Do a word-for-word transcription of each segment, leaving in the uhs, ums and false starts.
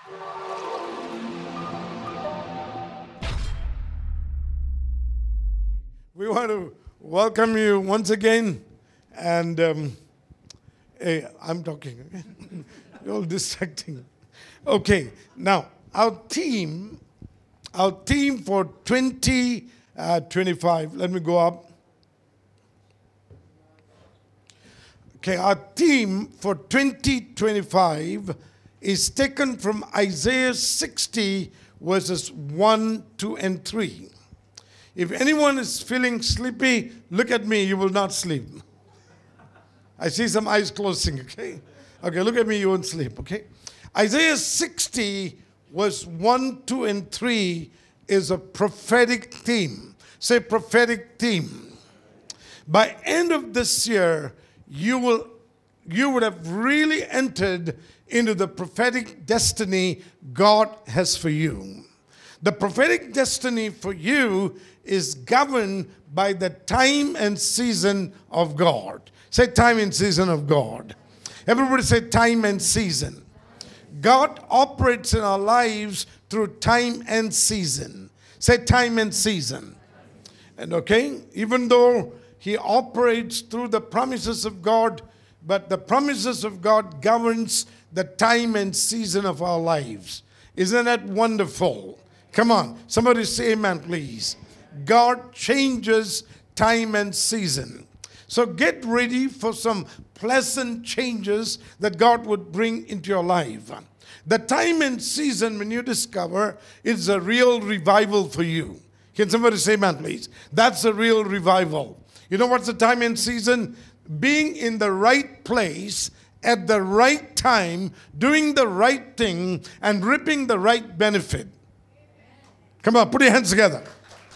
We want to welcome you once again. And um, hey, I'm talking. Okay? You're all distracting. Okay, now our theme, our theme for twenty twenty-five. Let me go up. Okay, our theme for twenty twenty-five is taken from Isaiah sixty, verses one, two, and three. If anyone is feeling sleepy, look at me, you will not sleep. I see some eyes closing, okay? Okay, look at me, you won't sleep, okay? Isaiah sixty, verse one, two, and three is a prophetic theme. Say prophetic theme. By end of this year, you will you would have really entered into the prophetic destiny God has for you. The prophetic destiny for you is governed by the time and season of God. Say time and season of God. Everybody say time and season. God operates in our lives through time and season. Say time and season. And okay, even though He operates through the promises of God, but the promises of God governs the time and season of our lives. Isn't that wonderful? Come on, somebody say amen, please. God changes time and season. So get ready for some pleasant changes that God would bring into your life. The time and season, when you discover, is a real revival for you. Can somebody say amen, please? That's a real revival. You know what's the time and season? Being in the right place at the right time, doing the right thing, and reaping the right benefit. Come on, put your hands together.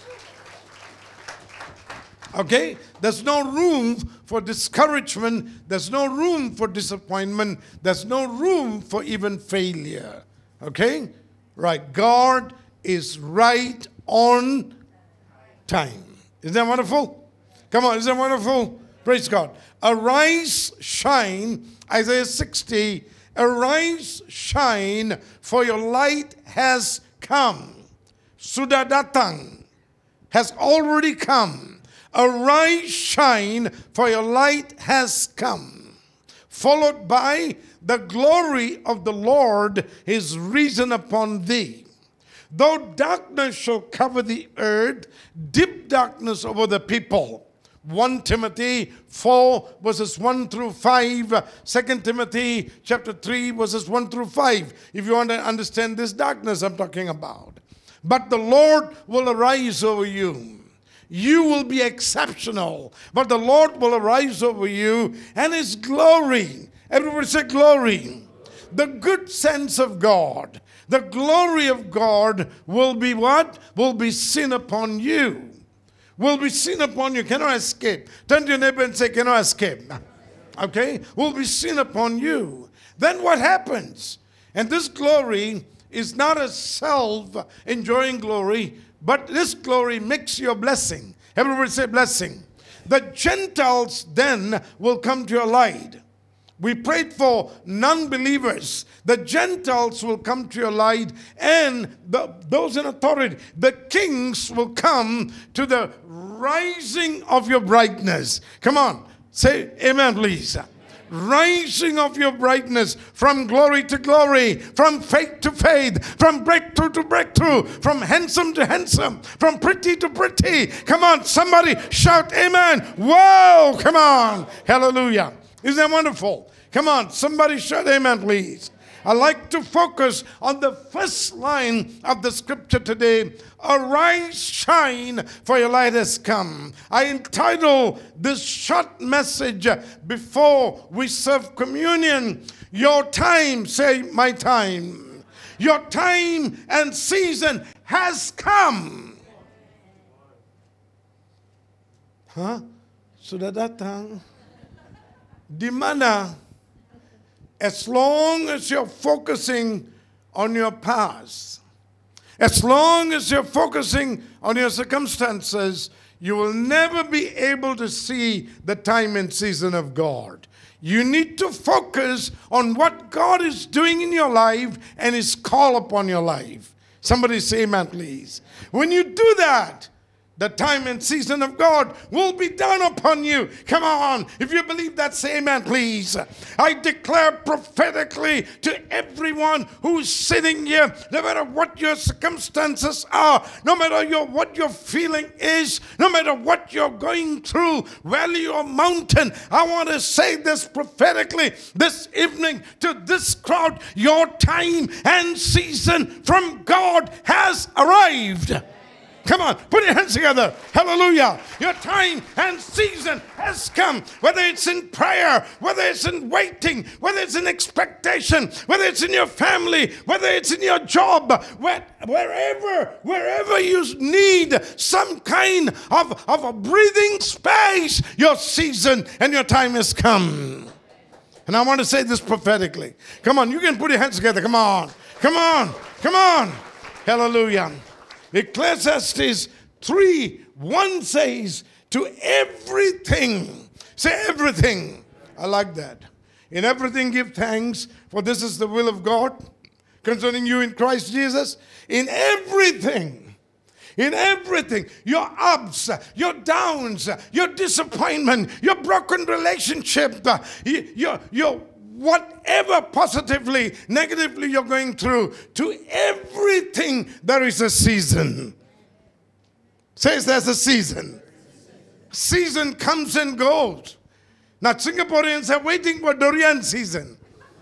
Okay? There's no room for discouragement. There's no room for disappointment. There's no room for even failure. Okay? Right. God is right on time. Isn't that wonderful? Come on, isn't that wonderful? Praise God. Arise, shine. Isaiah sixty. Arise, shine, for your light has come. Sudah datang, has already come. Arise, shine, for your light has come. Followed by the glory of the Lord is risen upon thee. Though darkness shall cover the earth, deep darkness over the people. First Timothy four, verses one through five. Second Timothy chapter three, verses one through five. If you want to understand this darkness I'm talking about. But the Lord will arise over you. You will be exceptional, but the Lord will arise over you, and His glory. Everybody say glory. The good sense of God, the glory of God will be what? Will be seen upon you. Will be seen upon you. Cannot escape. Turn to your neighbor and say, cannot escape. Okay? Will be seen upon you. Then what happens? And this glory is not a self-enjoying glory, but this glory makes you a blessing. Everybody say blessing. The Gentiles then will come to your light. We prayed for non-believers. The Gentiles will come to your light, and the, those in authority, the kings will come to the rising of your brightness. Come on, say amen, please. Rising of your brightness from glory to glory, from faith to faith, from breakthrough to breakthrough, from handsome to handsome, from pretty to pretty. Come on, somebody shout amen. Whoa, come on. Hallelujah. Isn't that wonderful? Come on, somebody shout amen, please. I like to focus on the first line of the scripture today. Arise, shine, for your light has come. I entitle this short message before we serve communion, your time, say my time. Your time and season has come. Huh? Sudah datang. Di mana? As long as you're focusing on your past, as long as you're focusing on your circumstances, you will never be able to see the time and season of God. You need to focus on what God is doing in your life and His call upon your life. Somebody say amen, please. When you do that, the time and season of God will be done upon you. Come on. If you believe that, say amen, please. I declare prophetically to everyone who's sitting here, no matter what your circumstances are, no matter your, what your feeling is, no matter what you're going through, valley or mountain, I want to say this prophetically this evening to this crowd: your time and season from God has arrived. Come on, put your hands together. Hallelujah. Your time and season has come. Whether it's in prayer, whether it's in waiting, whether it's in expectation, whether it's in your family, whether it's in your job, where, wherever, wherever you need some kind of, of a breathing space, your season and your time has come. And I want to say this prophetically. Come on, you can put your hands together. Come on. Come on. Come on. Hallelujah. Ecclesiastes three one says, to everything, say everything. I like that. In everything give thanks, for this is the will of God concerning you in Christ Jesus. In everything, in everything, your ups, your downs, your disappointment, your broken relationship, your, your whatever positively, negatively you're going through, to everything there is a season. Says there's a season. Season comes and goes. Now Singaporeans are waiting for durian season.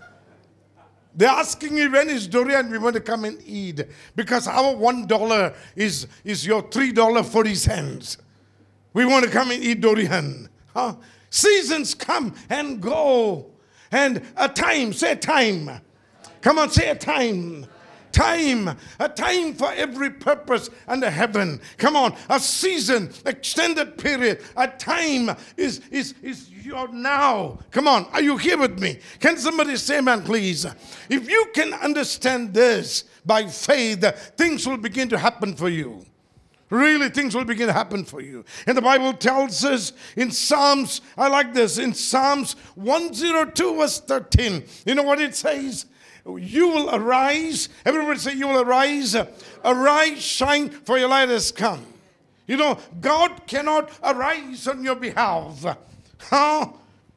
They're asking me, when is durian? We want to come and eat. Because our one dollar is, is your three dollars and forty cents. We want to come and eat durian. Huh? Seasons come and go. And a time, say a time. Come on, say a time. Time. A time for every purpose under heaven. Come on, a season, extended period. A time is, is, is your now. Come on, are you here with me? Can somebody say amen, please? If you can understand this by faith, things will begin to happen for you. Really, things will begin to happen for you. And the Bible tells us in Psalms, I like this, in Psalms one oh two verse thirteen. You know what it says? You will arise. Everybody say, you will arise. Arise, shine, for your light has come. You know, God cannot arise on your behalf. Huh?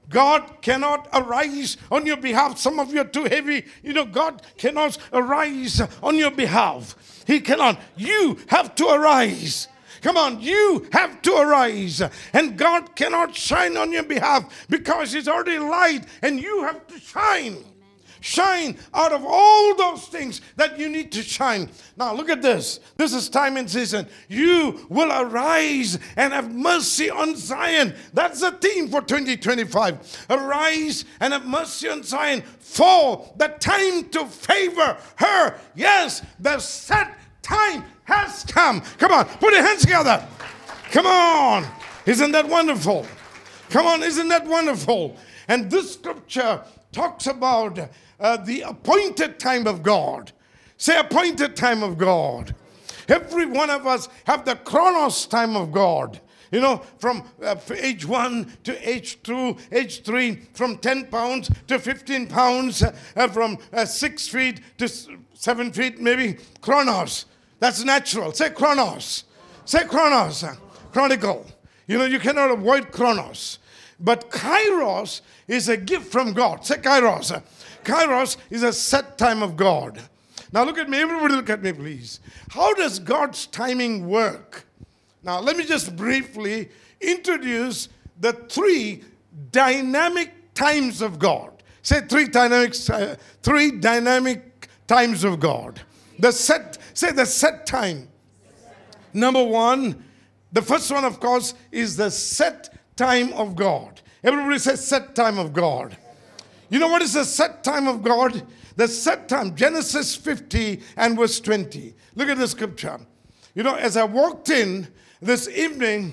God cannot arise on your behalf. Some of you are too heavy. You know, God cannot arise on your behalf. He cannot. You have to arise. Come on, you have to arise. And God cannot shine on your behalf because He's already light and you have to shine. Shine out of all those things that you need to shine. Now look at this. This is time and season. You will arise and have mercy on Zion. That's the theme for twenty twenty-five. Arise and have mercy on Zion, for the time to favor her. Yes, the set time has come. Come on, put your hands together. Come on. Isn't that wonderful? Come on, isn't that wonderful? And this scripture talks about uh, the appointed time of God. Say appointed time of God. Every one of us have the chronos time of God. You know, from uh, age one to age two, age three, from ten pounds to fifteen pounds, uh, from uh, six feet to seven feet, maybe. Chronos. That's natural. Say chronos. Say chronos. Chronicle. You know, you cannot avoid chronos. But kairos is a gift from God. Say kairos. Kairos is a set time of God. Now look at me. Everybody look at me, please. How does God's timing work? Now let me just briefly introduce the three dynamic times of God. Say three dynamic, uh, three dynamic times of God. The set, say the set time. Number one, the first one, of course, is the set time of God. Everybody says set time of God. You know what is the set time of God? The set time, Genesis fifty and verse twenty. Look at the scripture. You know, as I walked in this evening,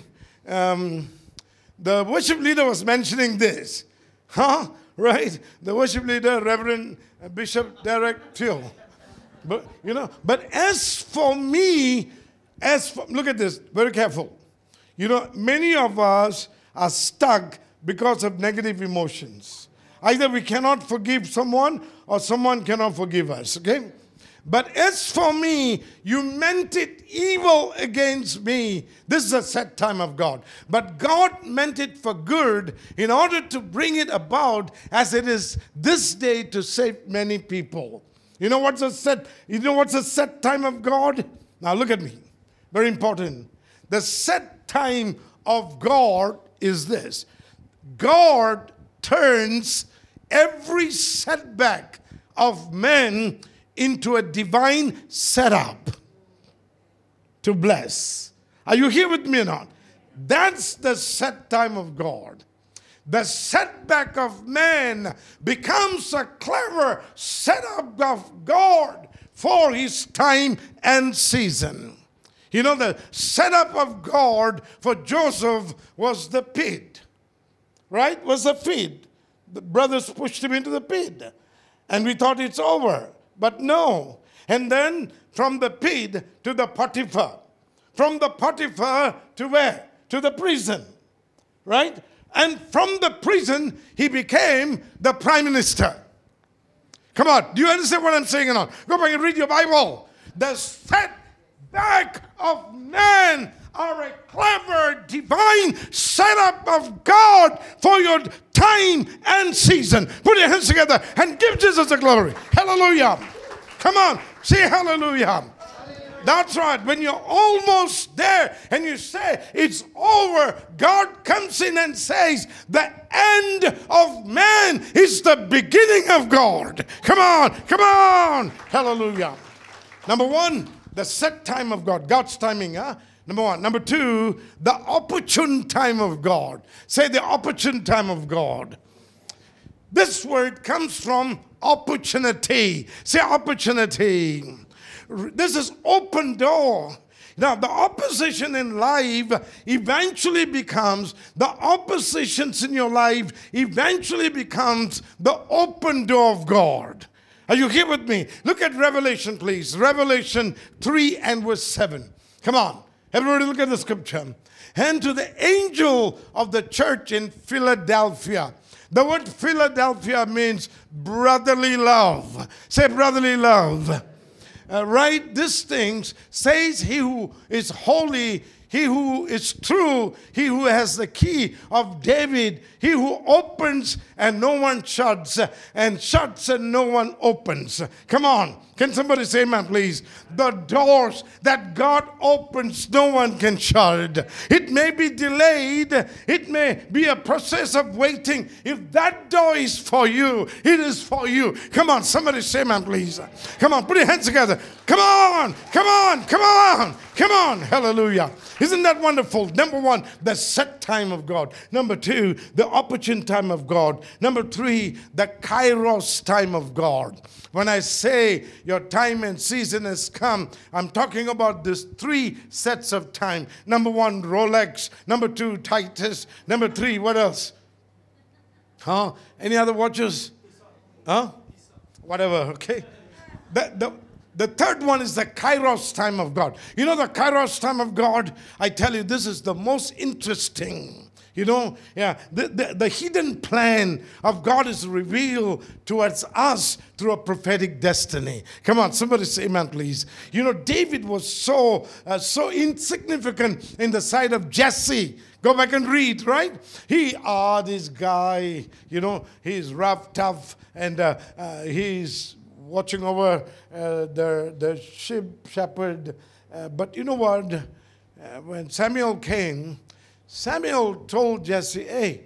um, the worship leader was mentioning this. Huh? Right? The worship leader, Reverend Bishop Derek Till. But, you know, but as for me, as for, look at this, very careful. You know, many of us are stuck because of negative emotions. Either we cannot forgive someone or someone cannot forgive us, okay? But as for me, you meant it evil against me. This is a set time of God. But God meant it for good in order to bring it about as it is this day to save many people. You know what's a set, you know what's a set time of God? Now look at me. Very important. The set time of God is this. God turns every setback of men into a divine setup to bless. Are you here with me or not? That's the set time of God. The setback of man becomes a clever setup of God for his time and season. You know, the setup of God for Joseph was the pit, right? Was the pit. The brothers pushed him into the pit, and we thought it's over. But no. And then from the pit to the Potiphar. From the Potiphar to where? To the prison. Right? And from the prison, he became the prime minister. Come on. Do you understand what I'm saying or not? Go back and read your Bible. The setback of man are a clever divine setup of God for your time and season. Put your hands together and give Jesus the glory. Hallelujah. Come on, say hallelujah. Hallelujah. That's right. When you're almost there and you say it's over, God comes in and says the end of man is the beginning of God. Come on, come on. Hallelujah. Number one, the set time of God. God's timing, huh? Number one. Number two, the opportune time of God. Say the opportune time of God. This word comes from opportunity. Say opportunity. This is open door. Now, the opposition in life eventually becomes, the oppositions in your life eventually becomes the open door of God. Are you here with me? Look at Revelation, please. Revelation three and verse seven. Come on. Everybody look at the scripture. And to the angel of the church in Philadelphia. The word Philadelphia means brotherly love. Say brotherly love. Uh, right? This thing says he who is holy, he who is true, he who has the key of David, he who opens and no one shuts, and shuts and no one opens. Come on. Can somebody say amen, please? The doors that God opens, no one can shut. It may be delayed. It may be a process of waiting. If that door is for you, it is for you. Come on, somebody say amen, please. Come on, put your hands together. Come on, come on, come on, come on. Hallelujah. Isn't that wonderful? Number one, the set time of God. Number two, the opportune time of God. Number three, the kairos time of God. When I say your time and season has come, I'm talking about these three sets of time. Number one, Rolex. Number two, Titus. Number three, what else? Huh? Any other watches? Huh? Whatever, okay? The, the, the third one is the kairos time of God. You know the kairos time of God? I tell you, this is the most interesting. You know, yeah, the, the, the hidden plan of God is revealed towards us through a prophetic destiny. Come on, somebody say amen, please. You know, David was so, uh, so insignificant in the sight of Jesse. Go back and read, right? He, ah, this guy, you know, he's rough, tough, and uh, uh, he's watching over uh, the, the sheep shepherd. Uh, but you know what? Uh, when Samuel came, Samuel told Jesse, hey,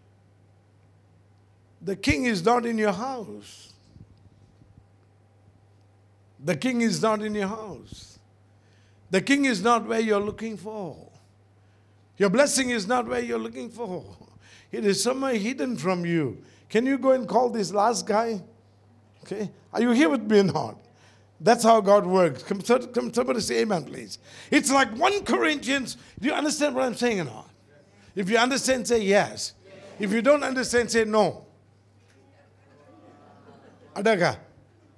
the king is not in your house. The king is not in your house. The king is not where you're looking for. Your blessing is not where you're looking for. It is somewhere hidden from you. Can you go and call this last guy? Okay. Are you here with me or not? That's how God works. Come, come, somebody say amen, please. It's like First Corinthians. Do you understand what I'm saying or not? If you understand, say yes. If you don't understand, say no. Adaga.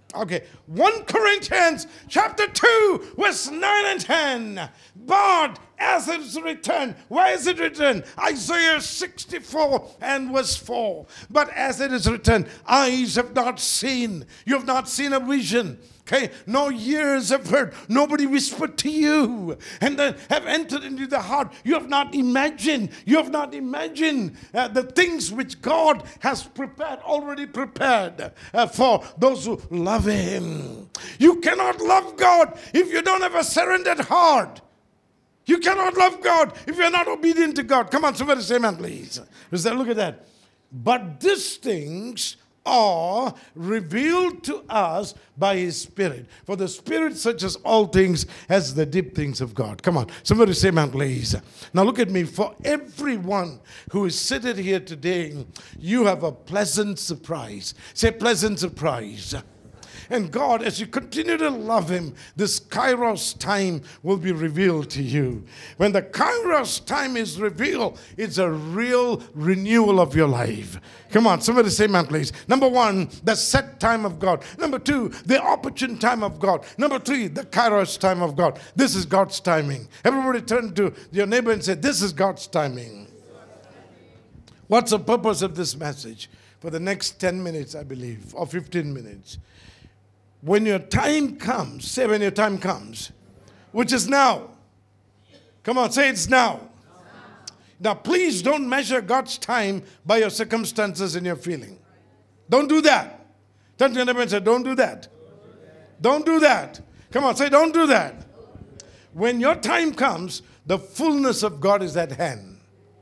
Okay, First Corinthians chapter two, verse nine and ten. But as it is written, where is it written? Isaiah sixty-four and verse four. But as it is written, eyes have not seen, you have not seen a vision. Okay, no ears have heard, nobody whispered to you, and then have entered into the heart. You have not imagined, you have not imagined uh, the things which God has prepared, already prepared uh, for those who love Him. You cannot love God if you don't have a surrendered heart. You cannot love God if you're not obedient to God. Come on, somebody say amen, please. Look at that. But these things are revealed to us by His Spirit. For the Spirit searches all things as the deep things of God. Come on, somebody say amen, please. Now look at me. For everyone who is seated here today, you have a pleasant surprise. Say pleasant surprise. And God, as you continue to love Him, this Kairos time will be revealed to you. When the Kairos time is revealed, it's a real renewal of your life. Come on, somebody say amen, please. Number one, the set time of God. Number two, the opportune time of God. Number three, the Kairos time of God. This is God's timing. Everybody turn to your neighbor and say, this is God's timing. What's the purpose of this message? For the next ten minutes, I believe, or fifteen minutes. When your time comes, say when your time comes, which is now. Come on, say it's now. Now, please don't measure God's time by your circumstances and your feeling. Don't do that. Turn to your neighbor and say, don't do that. Don't do that. Come on, say, don't do that. When your time comes, the fullness of God is at hand.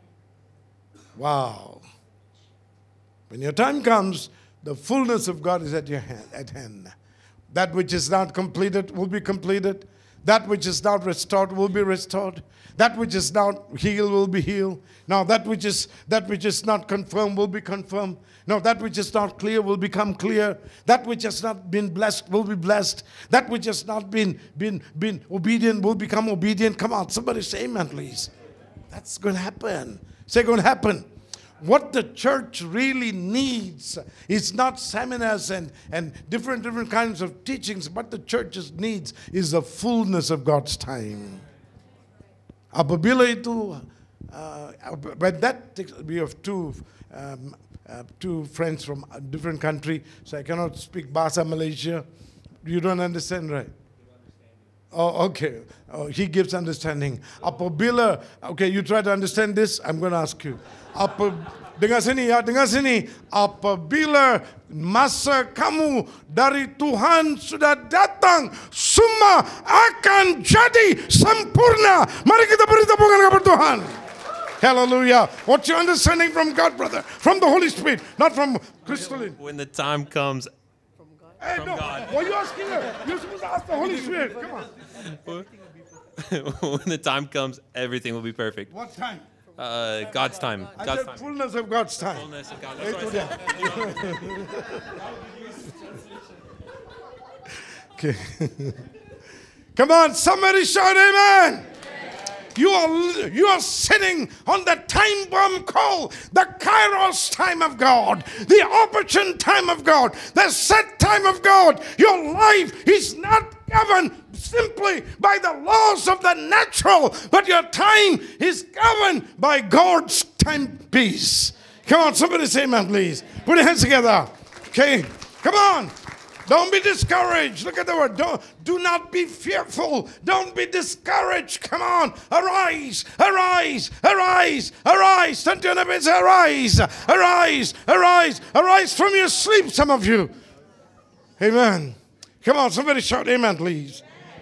Wow. When your time comes, the fullness of God is at your hand, at hand. That which is not completed will be completed. That which is not restored will be restored. That which is not healed will be healed. Now that which is that which is not confirmed will be confirmed. Now that which is not clear will become clear. That which has not been blessed will be blessed. That which has not been been been obedient will become obedient. Come on, somebody say amen, please. That's going to happen. Say going to happen. What the church really needs is not seminars and, and different, different kinds of teachings. What the church needs is the fullness of God's time. Apabila itu, uh, when that takes, we have two, um, uh, two friends from a different country, so I cannot speak Bahasa Malaysia. You don't understand, right? Oh, okay. Oh, he gives understanding. Apabila, okay, you try to understand this, I'm going to ask you. Apa, dengar sini ya, dengar sini. Apabila masa kamu dari Tuhan sudah datang, semua akan jadi sempurna. Mari kita beri tepukan kepada Tuhan. Hallelujah. What's your understanding from God, brother? From the Holy Spirit, not from crystalline. When the time comes. Hey, From no. God. What are you asking her? You're supposed to ask the Holy Spirit. Come on. When the time comes, everything will be perfect. What time? Uh, God's time. I God's said time. fullness of God's time. Fullness of God. Hey, That's what I okay. Come on, somebody shout amen. You are, you are sitting on the time bomb call, the Kairos time of God, the opportune time of God, the set time of God. Your life is not governed simply by the laws of the natural, but your time is governed by God's timepiece. Come on, somebody say amen, please. Put your hands together. Okay, come on. Don't be discouraged. Look at the word. Don't, do not be fearful. Don't be discouraged. Come on. Arise, arise, arise, arise. Turn to your neighbor and say, arise, arise, arise, arise from your sleep, some of you. Amen. Come on, somebody shout amen, please.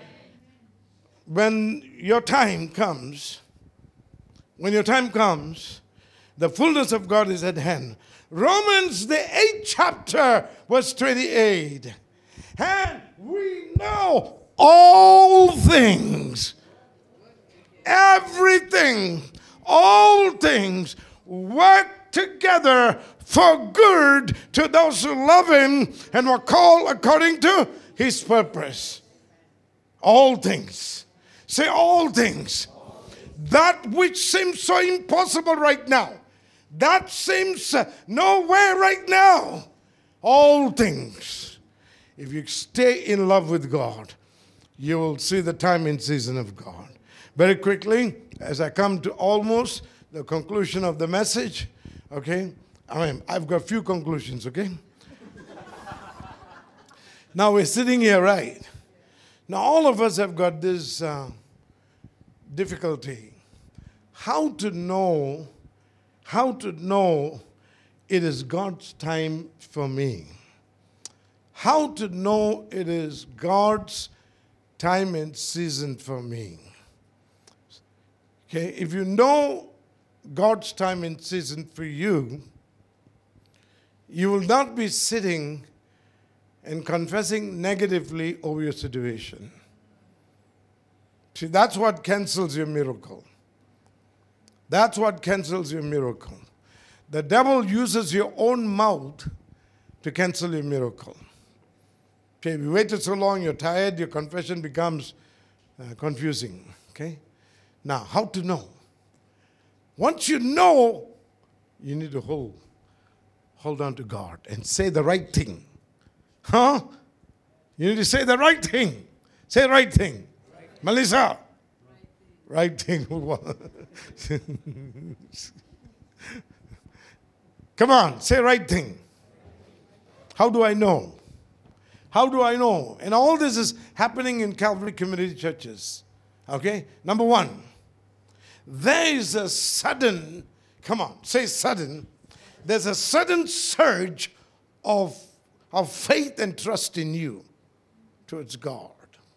When your time comes, when your time comes, the fullness of God is at hand. Romans, the eighth chapter, verse twenty-eight. And we know all things, everything, all things work together for good to those who love Him and were called according to His purpose. All things. Say all things. That which seems so impossible right now. That seems uh, nowhere right now. All things. if you stay in love with God, you will see the time and season of God. Very quickly, as I come to almost the conclusion of the message, okay? I mean, I've got a few conclusions, okay? Now we're sitting here, right? Now all of us have got this uh, difficulty. How to know, how to know it is God's time for me. How to know it is God's time and season for me. Okay, if you know God's time and season for you, you will not be sitting and confessing negatively over your situation. See, that's what cancels your miracle. That's what cancels your miracle. The devil uses your own mouth to cancel your miracle. Okay, if you waited so long, you're tired, your confession becomes uh, confusing. Okay? Now, how to know? Once you know, you need to hold, hold on to God and say the right thing. Huh? You need to say the right thing. Say the right thing. Right. Melissa. Right thing. Come on, say right thing. How do I know? How do I know? And all this is happening in Calvary Community Churches. Okay? Number one, there is a sudden, come on, say sudden. There's a sudden surge of, of faith and trust in you towards God.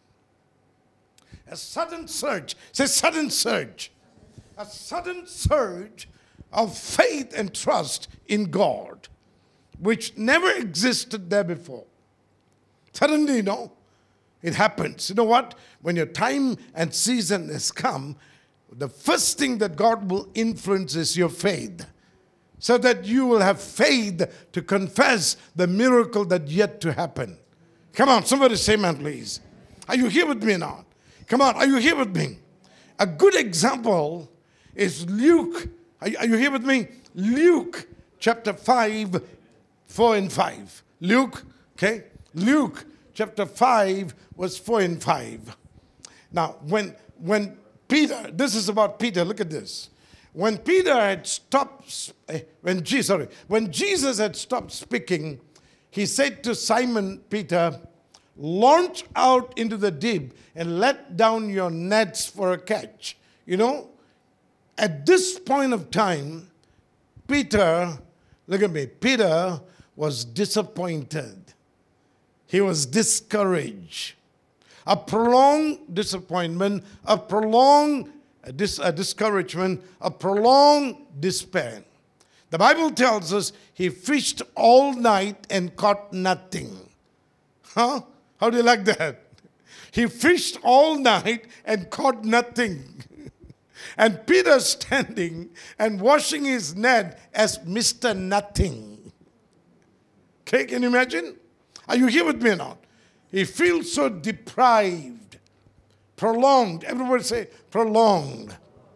A sudden surge. Say sudden surge. A sudden surge of faith and trust in God, which never existed there before. Suddenly, you know, it happens. You know what? When your time and season has come, the first thing that God will influence is your faith, so that you will have faith to confess the miracle that's yet to happen. Come on, somebody say amen, please. Are you here with me now? Come on, are you here with me? A good example is Luke. Are you, are you here with me? Luke chapter five, four and five. Luke, okay? Luke chapter five, verse four and five. Now, when, when Peter, this is about Peter, look at this. When Peter had stopped, when Jesus, sorry, when Jesus had stopped speaking, he said to Simon Peter, launch out into the deep and let down your nets for a catch. You know, at this point of time, Peter, look at me, Peter was disappointed. He was discouraged. A prolonged disappointment, a prolonged dis- a discouragement, a prolonged despair. The Bible tells us he fished all night and caught nothing. Huh? How do you like that? He fished all night and caught nothing. And Peter standing and washing his net as Mister Nothing. Okay, can you imagine? Are you here with me now? He feels so deprived, prolonged. Everybody say prolonged.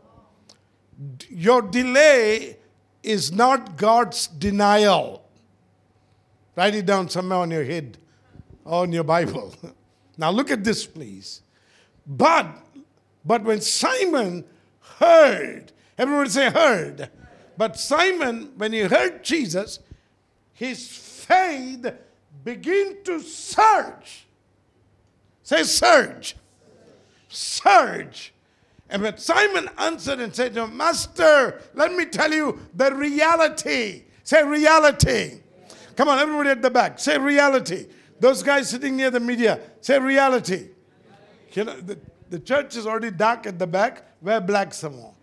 Your delay is not God's denial. Write it down somewhere on your head or on your Bible. Now look at this, please. But, but when Simon heard, everybody say heard. But Simon, when he heard Jesus, his faith began to surge. Say surge. Surge. And when Simon answered and said, Master, let me tell you the reality. Say reality. Come on, everybody at the back. Say reality. Those guys sitting near the media, say reality. You know, the, the church is already dark at the back. Wear black some more.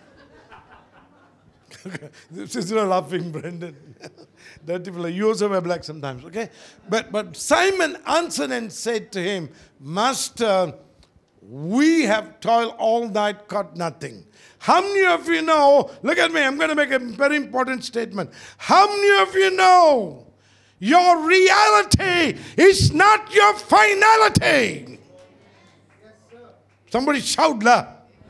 This is not laughing, Brendan. Dirty fellow. You also wear black sometimes, okay? But, but Simon answered and said to him, Master, we have toiled all night, caught nothing. How many of you know, look at me, I'm going to make a very important statement. How many of you know your reality is not your finality? Yes, sir. Somebody shout la.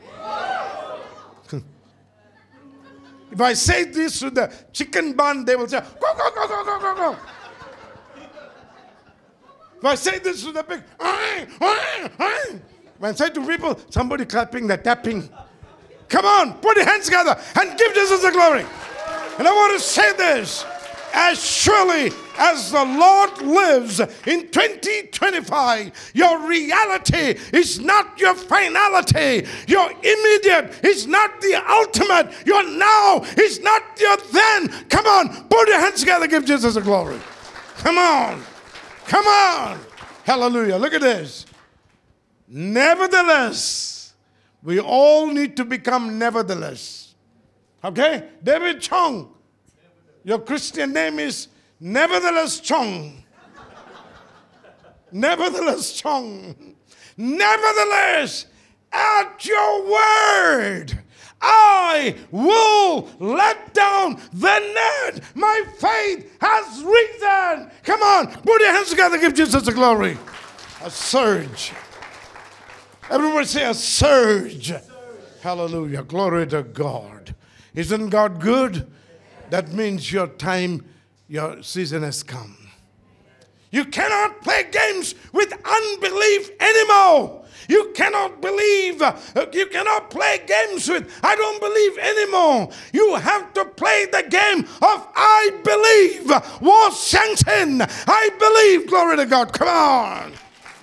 If I say this to the chicken bun, they will say, go, go, go, go, go, go, go. If I say this with a big, when I say to people, somebody clapping, they're tapping. Come on, put your hands together and give Jesus the glory. And I want to say this. As surely as the Lord lives in twenty twenty-five, your reality is not your finality. Your immediate is not the ultimate. Your now is not your then. Come on, put your hands together, give Jesus the glory. Come on. Come on. Hallelujah. Look at this. Nevertheless, we all need to become nevertheless. Okay? David Chong. Your Christian name is Nevertheless Chong. Nevertheless Chong. Nevertheless, at your word, I will let down the net. My faith has risen. Come on, put your hands together, give Jesus the glory. A surge. Everybody say a surge. surge. Hallelujah. Glory to God. Isn't God good? That means your time, your season has come. You cannot play games with unbelief anymore. You cannot believe. Uh, you cannot play games with I don't believe anymore. You have to play the game of I believe. Was Shantin. I believe. Glory to God. Come on.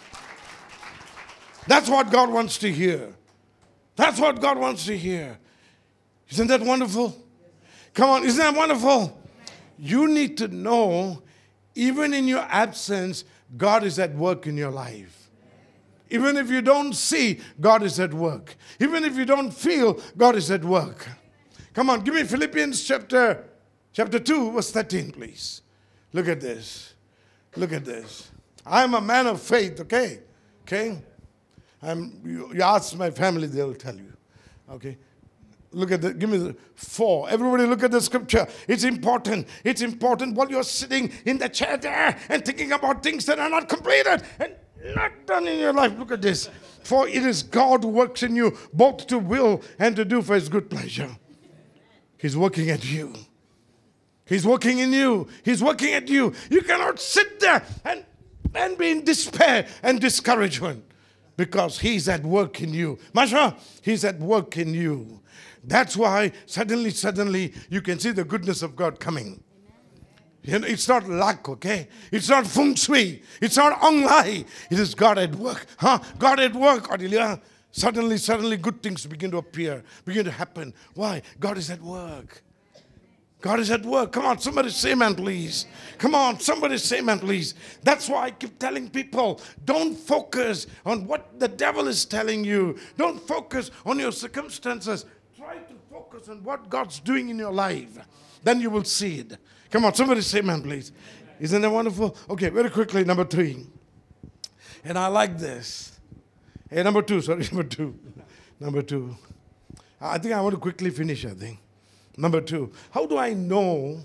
That's what God wants to hear. That's what God wants to hear. Isn't that wonderful? Come on, isn't that wonderful? You need to know, even in your absence, God is at work in your life. Even if you don't see, God is at work. Even if you don't feel, God is at work. Come on, give me Philippians chapter, chapter two, verse thirteen, please. Look at this. Look at this. I'm a man of faith, okay? Okay? I'm, you, you ask my family, they'll tell you. Okay? Look at the, give me the four. Everybody look at the scripture. It's important. It's important while you're sitting in the chair there and thinking about things that are not completed and not done in your life. Look at this. For it is God who works in you both to will and to do for his good pleasure. He's working at you. He's working in you. He's working at you. You cannot sit there and, and be in despair and discouragement because he's at work in you. Masha, he's at work in you. That's why suddenly, suddenly, you can see the goodness of God coming. You know, it's not luck, okay? It's not feng shui. It's not online. It is God at work. Huh? God at work, Adelia. Suddenly, suddenly, good things begin to appear, begin to happen. Why? God is at work. God is at work. Come on, somebody say amen, please. Come on, somebody say amen, please. That's why I keep telling people, don't focus on what the devil is telling you. Don't focus on your circumstances. Try to focus on what God's doing in your life. Then you will see it. Come on, somebody say amen, please. Isn't that wonderful? Okay, very quickly, number three. And I like this. Hey, number two, sorry, number two. Number two. I think I want to quickly finish, I think. Number two. How do I know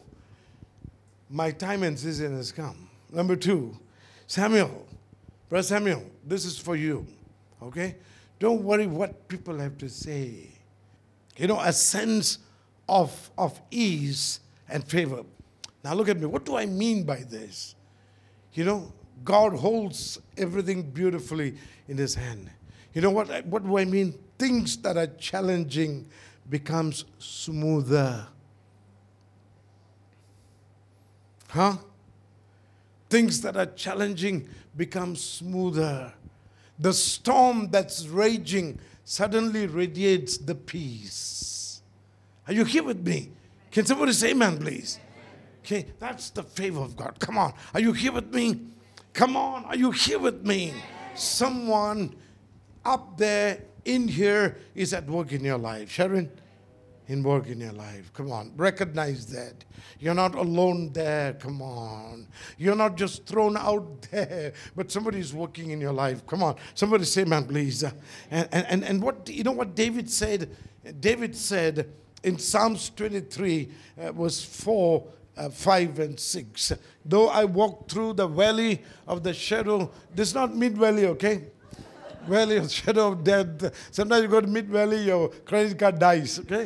my time and season has come? Number two. Samuel. Brother Samuel, this is for you. Okay? Don't worry what people have to say. You know, a sense of, of ease and favor. Now look at me. What do I mean by this? You know, God holds everything beautifully in his hand. You know what, what do I mean? Things that are challenging becomes smoother. Huh? Things that are challenging become smoother. The storm that's raging suddenly radiates the peace. Are you here with me? Can somebody say amen, please? Okay, that's the favor of God. Come on. Are you here with me? Come on. Are you here with me? Someone up there in here is at work in your life. Sharon, in work in your life. Come on. Recognize that. You're not alone there. Come on. You're not just thrown out there, but somebody is working in your life. Come on. Somebody say amen, please. And, and, and what, you know what David said? David said in Psalms twenty-three, uh, verse four, Uh, five and six. Though I walk through the valley of the shadow, this is not mid-valley, okay? Valley of shadow of death. Sometimes you go to mid-valley, your credit card dies, okay?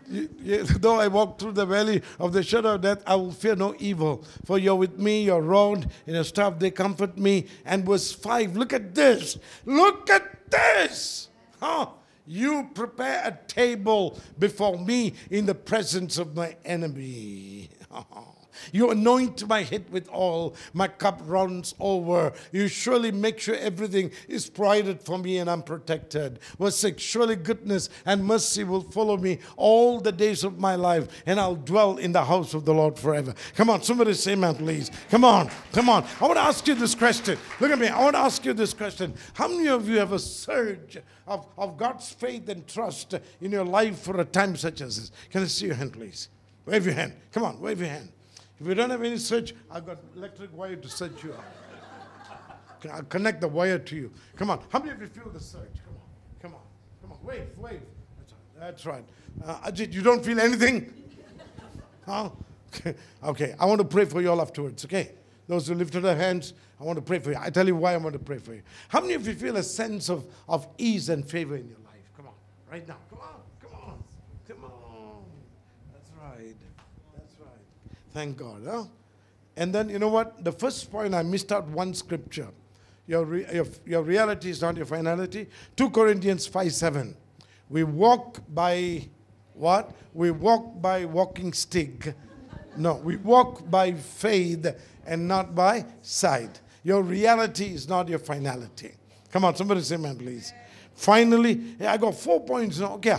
You- you- Though I walk through the valley of the shadow of death, I will fear no evil. For you're with me, your rod and your staff, they comfort me. And verse five, look at this. Look at this. Huh? You prepare a table before me in the presence of my enemy. You anoint my head with oil, my cup runs over. You surely make sure everything is provided for me and I'm protected. Verse six, surely goodness and mercy will follow me all the days of my life, and I'll dwell in the house of the Lord forever. Come on, somebody say amen, please. Come on, come on. I want to ask you this question. Look at me. I want to ask you this question. How many of you have a surge of, of God's faith and trust in your life for a time such as this? Can I see your hand, please? Wave your hand. Come on, wave your hand. If you don't have any surge, I've got electric wire to set you up. I'll connect the wire to you. Come on. How many of you feel the surge? Come on. Come on. Come on. Wave, wave. That's right. That's right. Uh, Ajit, you don't feel anything? Huh? Okay. Okay. I want to pray for you all afterwards, okay? Those who lifted their hands, I want to pray for you. I tell you why I want to pray for you. How many of you feel a sense of, of ease and favor in your life? Come on. Right now. Come on. Come on. Come on. That's right. That's right. Thank God. Huh? And then, you know what? The first point, I missed out one scripture. Your, re, your, your reality is not your finality. Second Corinthians five seven. We walk by what? We walk by walking stick. No, we walk by faith and not by sight. Your reality is not your finality. Come on, somebody say amen, please. Finally, I got four points now. Okay.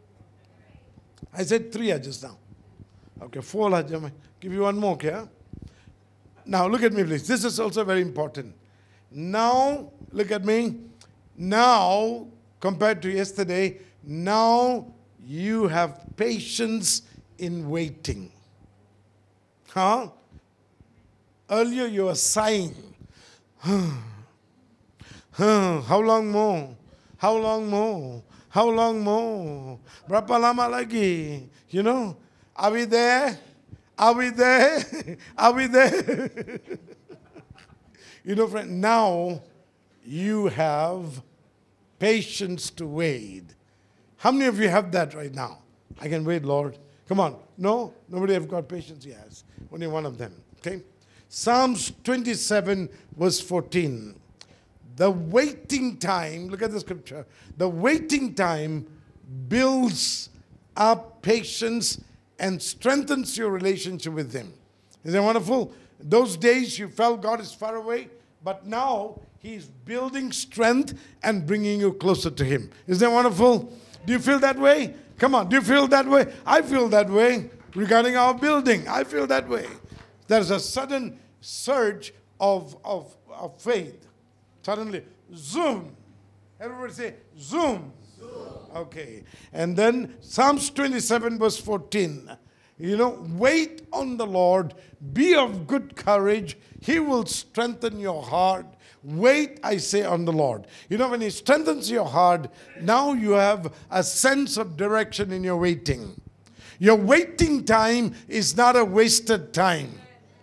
I said three just now. Okay, four. I'll give you one more, okay? Now, look at me, please. This is also very important. Now, look at me. Now, compared to yesterday, now you have patience in waiting. Huh? Earlier you were sighing. How long more? How long more? How long more? Berapa lama lagi? You know? Are we there? Are we there? Are we there? You know, friend, now you have patience to wait. How many of you have that right now? I can wait, Lord. Come on. No? Nobody have got patience? Yes. Only one of them. Okay? Psalms twenty-seven, verse fourteen. The waiting time, look at the scripture. The waiting time builds up patience and strengthens your relationship with Him. Isn't that wonderful? Those days you felt God is far away, but now He's building strength and bringing you closer to Him. Isn't that wonderful? Do you feel that way? Come on, do you feel that way? I feel that way regarding our building. I feel that way. There's a sudden surge of, of, of faith. Suddenly, zoom. Everybody say, zoom. Zoom. Okay. And then Psalms twenty-seven, verse fourteen. You know, wait on the Lord. Be of good courage. He will strengthen your heart. Wait, I say, on the Lord. You know, when He strengthens your heart, now you have a sense of direction in your waiting. Your waiting time is not a wasted time.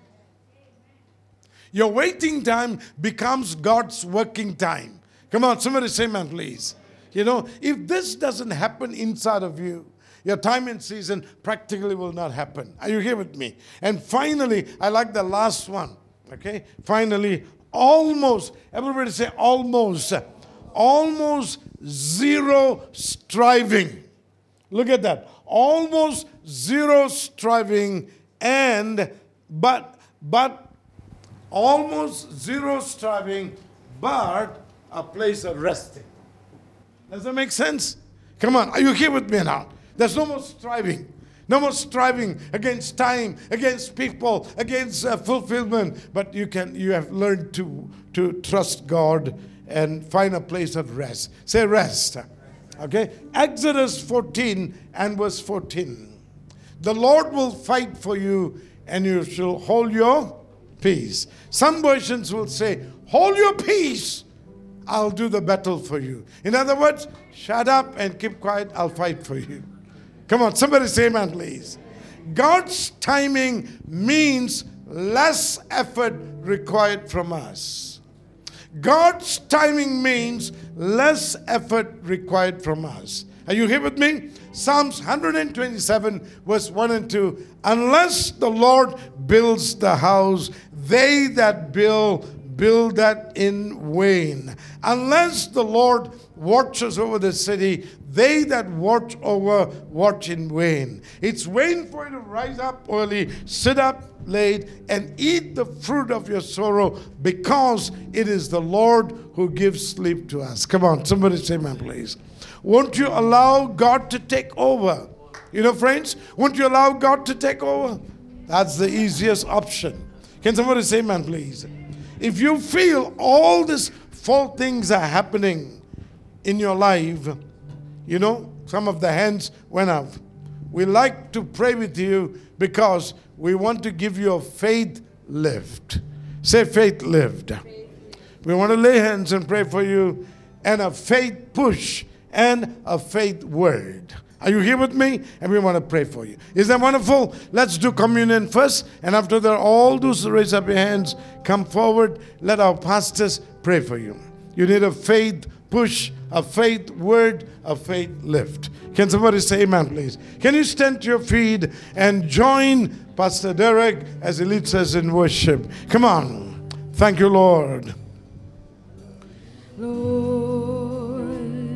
Your waiting time becomes God's working time. Come on, somebody say amen, please. You know, if this doesn't happen inside of you, your time and season practically will not happen. Are you here with me? And finally, I like the last one. Okay? Finally, almost, everybody say almost, almost zero striving. Look at that. Almost zero striving and, but, but, almost zero striving, but a place of resting. Does that make sense? Come on, are you here with me now? There's no more striving. No more striving against time, against people, against uh, fulfillment. But you can, you have learned to, to trust God and find a place of rest. Say rest. Okay? Exodus fourteen and verse fourteen. The Lord will fight for you and you shall hold your peace. Some versions will say, hold your peace. I'll do the battle for you. In other words, shut up and keep quiet. I'll fight for you. Come on, somebody say amen, please. God's timing means less effort required from us. God's timing means less effort required from us. Are you here with me? Psalms one twenty-seven, verse one and two. Unless the Lord builds the house, they that build, build that in vain. Unless the Lord watches over the city, they that watch over, watch in vain. It's vain for you to rise up early, sit up late, and eat the fruit of your sorrow, because it is the Lord who gives sleep to us. Come on, somebody say amen, please. Won't you allow God to take over? You know, friends, won't you allow God to take over? That's the easiest option. Can somebody say amen, please? If you feel all these false things are happening in your life, you know, some of the hands went up. We like to pray with you because we want to give you a faith lift. Say faith lift. We want to lay hands and pray for you, and a faith push and a faith word. Are you here with me? And we want to pray for you. Is that wonderful? Let's do communion first. And after that, all those who raise up your hands, come forward. Let our pastors pray for you. You need a faith push, a faith word, a faith lift. Can somebody say amen, please? Can you stand to your feet and join Pastor Derek as he leads us in worship? Come on. Thank you, Lord. Lord,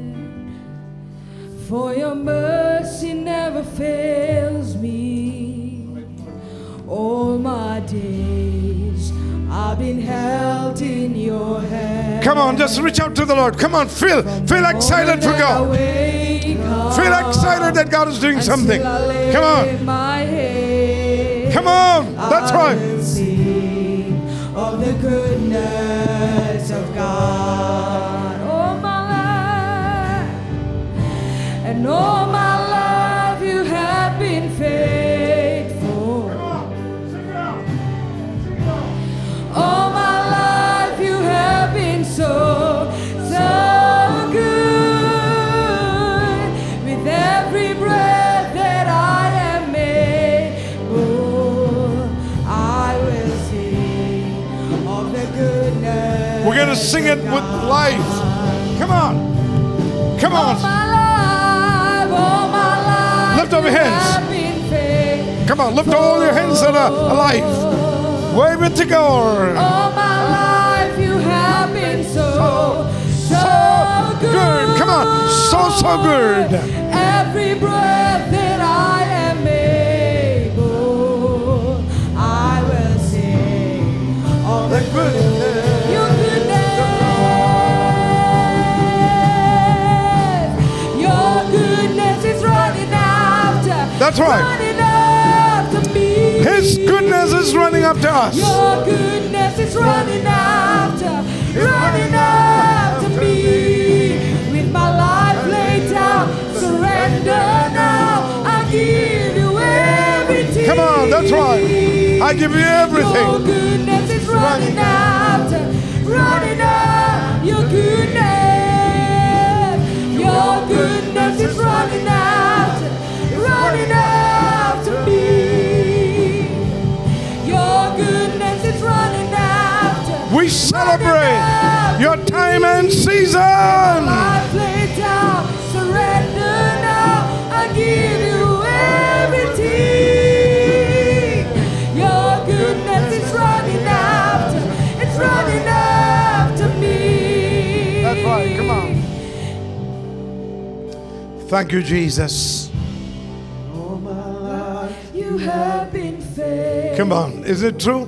for your mercy never fails me. All my days I've been held in your hand. Come on, just reach out to the Lord. Come on, feel, feel excited for God. Feel excited that God is doing something. Come on. Come on, that's right. Of the goodness of God, all my life, and all my life you have been faithful. All my life you have been so, so good. With every breath that I am able, I will sing of the goodness. We're going to sing it with life. Come on. Come All on. my life, all my life, Lift up your you hands. have been faithful. Come on, lift all your hands that are alive. Wave it to God. All my life you have been so, so, So good. good. Come on. So, so good. Every breath that I am able, I will sing of the goodness. Your goodness. Your goodness is running after. That's right. Running after me. His goodness is running up to us. Your goodness is running after, running after me. With my life laid down, surrender now. I give you everything. Come on, that's right. I give you Your everything. goodness is running after, running after your goodness. Your goodness is running after, running after me. Your goodness is running after. We celebrate your time and season. Life laid down, surrender now. I give you everything. Your goodness is running after, it's running after me. That's right, come on. Thank you, Jesus. All my life you have been faithful. Come on, is it true?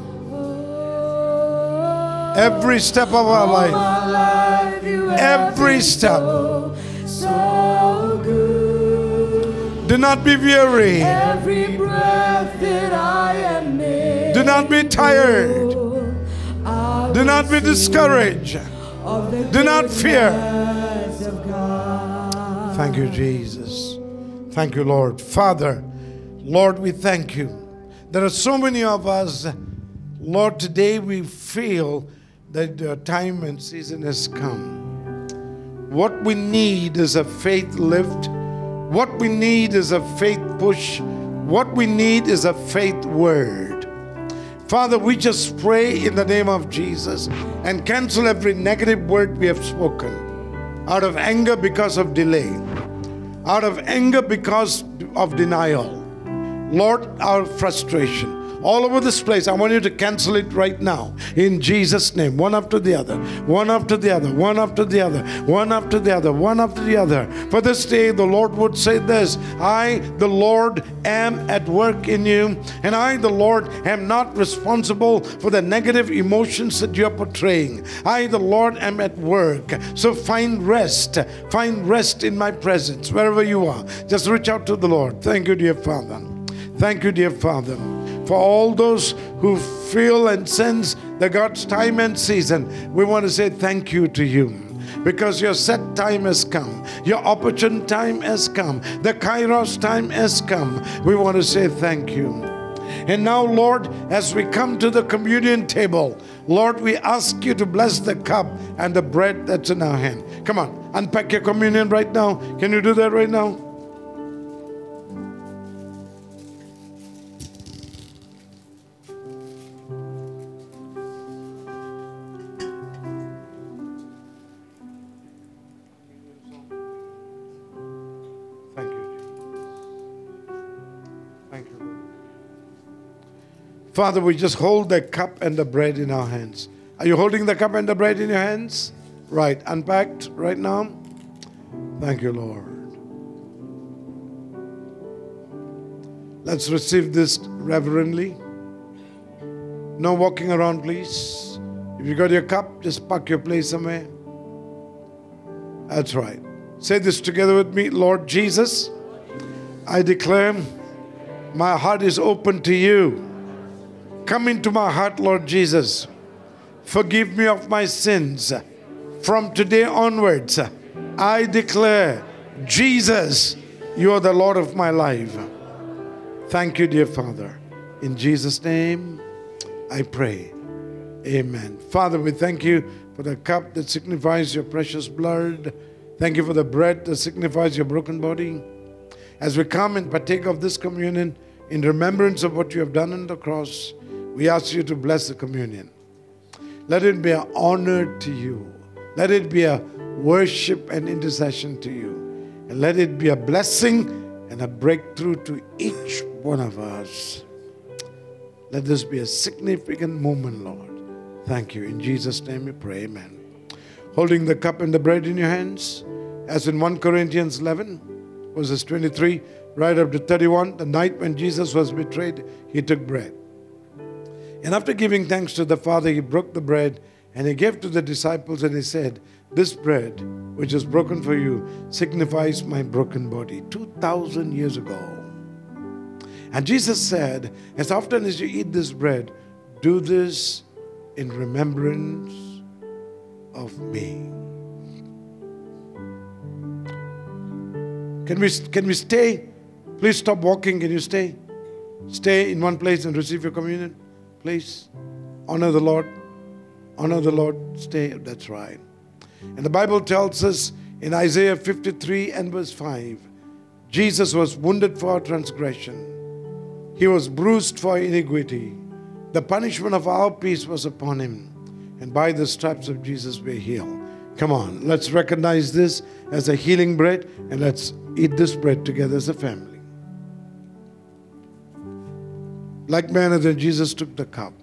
Every step of our life. My life you have Every been step. so, so good. Do not be weary. Every breath that I am in. Do not be tired. I Do will not be sing discouraged. of the Do not fear. goodness of God. Thank you, Jesus. Thank you, Lord. Father, Lord, we thank you. There are so many of us, Lord, today we feel that the time and season has come. What we need is a faith lift. What we need is a faith push. What we need is a faith word. Father, we just pray in the name of Jesus and cancel every negative word we have spoken out of anger because of delay, out of anger because of denial. Lord, our frustration. All over this place, I want you to cancel it right now. In Jesus' name. One after the other. One after the other. One after the other. One after the other. One after the other. For this day, the Lord would say this. I, the Lord, am at work in you. And I, the Lord, am not responsible for the negative emotions that you're portraying. I, the Lord, am at work. So find rest. Find rest in my presence. Wherever you are. Just reach out to the Lord. Thank you, dear Father. Thank you, dear Father. For all those who feel and sense the God's time and season, we want to say thank you to you. Because your set time has come. Your opportune time has come. The Kairos time has come. We want to say thank you. And now, Lord, as we come to the communion table, Lord, we ask you to bless the cup and the bread that's in our hand. Come on, unpack your communion right now. Can you do that right now? Father, we just hold the cup and the bread in our hands. Are you holding the cup and the bread in your hands? Right. Unpacked right now? Thank you, Lord. Let's receive this reverently. No walking around, please. If you got your cup, just park your place somewhere. That's right. Say this together with me. Lord Jesus, I declare my heart is open to you. Come into my heart, Lord Jesus. Forgive me of my sins. From today onwards, I declare, Jesus, you are the Lord of my life. Thank you, dear Father. In Jesus' name, I pray. Amen. Father, we thank you for the cup that signifies your precious blood. Thank you for the bread that signifies your broken body. As we come and partake of this communion in remembrance of what you have done on the cross, we ask you to bless the communion. Let it be an honor to you. Let it be a worship and intercession to you. And let it be a blessing and a breakthrough to each one of us. Let this be a significant moment, Lord. Thank you. In Jesus' name we pray. Amen. Holding the cup and the bread in your hands, as in First Corinthians eleven, verses twenty-three, right up to thirty-one, the night when Jesus was betrayed, he took bread. And after giving thanks to the Father, he broke the bread and he gave to the disciples and he said, this bread, which is broken for you, signifies my broken body. two thousand years ago. And Jesus said, as often as you eat this bread, do this in remembrance of me. Can we, can we stay? Please stop walking. Can you stay? Stay in one place and receive your communion. Please. Honor the Lord. Honor the Lord. Stay. That's right. And the Bible tells us in Isaiah fifty-three and verse five, Jesus was wounded for our transgression. He was bruised for iniquity. The punishment of our peace was upon him. And by the stripes of Jesus we are healed. Come on. Let's recognize this as a healing bread. And let's eat this bread together as a family. Like manner, then Jesus took the cup.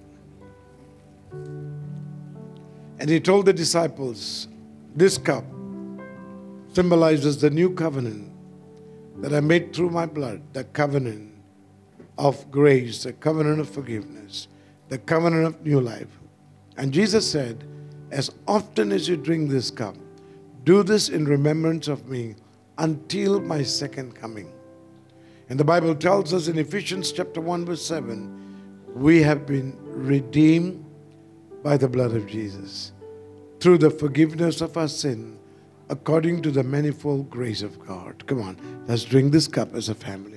And he told the disciples, this cup symbolizes the new covenant that I made through my blood, the covenant of grace, the covenant of forgiveness, the covenant of new life. And Jesus said, as often as you drink this cup, do this in remembrance of me until my second coming. And the Bible tells us in Ephesians chapter one verse seven, we have been redeemed by the blood of Jesus through the forgiveness of our sin according to the manifold grace of God. Come on, let's drink this cup as a family.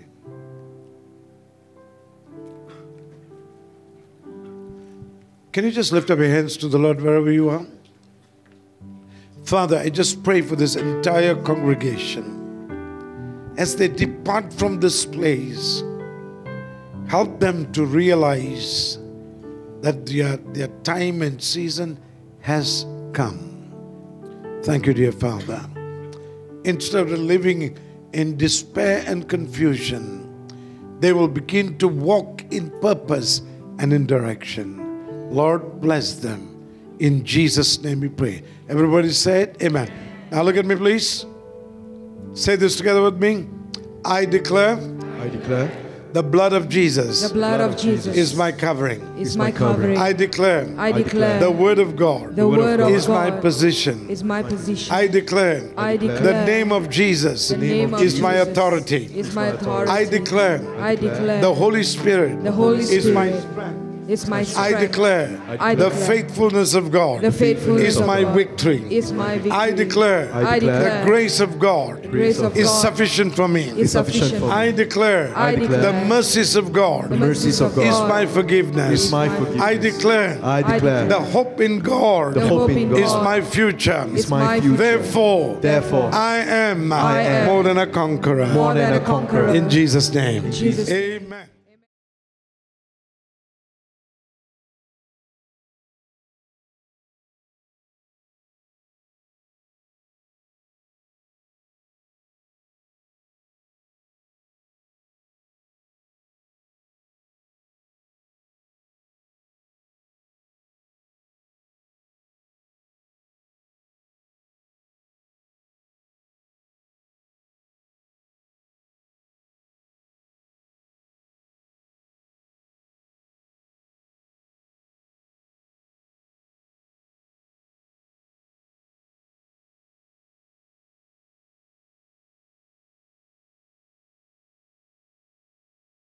Can you just lift up your hands to the Lord wherever you are? Father, I just pray for this entire congregation. As they depart from this place, help them to realize that their, their time and season has come. Thank you, dear Father. Instead of living in despair and confusion, they will begin to walk in purpose and in direction. Lord, bless them. In Jesus' name we pray. Everybody say it. Amen. Now look at me, please. Say this together with me. I declare I declare the blood of Jesus The blood of Jesus is my covering. is my covering. I declare I declare the word of God the word of is my God position. is my position. I declare I declare the name of Jesus the name of is my Jesus authority. is my authority. I declare I declare the Holy Spirit the Holy is my Spirit strength. is my I strength. declare I the declare faithfulness of God the faithfulness is of my God victory. is my victory. I declare I the declare grace of God the grace of is God sufficient for me. is sufficient for me. I declare I declare the mercies of God the mercies of is God my forgiveness. is my forgiveness. I declare I declare the hope in God the hope in God is my future. is my future. Therefore, Therefore, I am I am more than a conqueror. more than a conqueror. In Jesus' name. Jesus' name. Amen.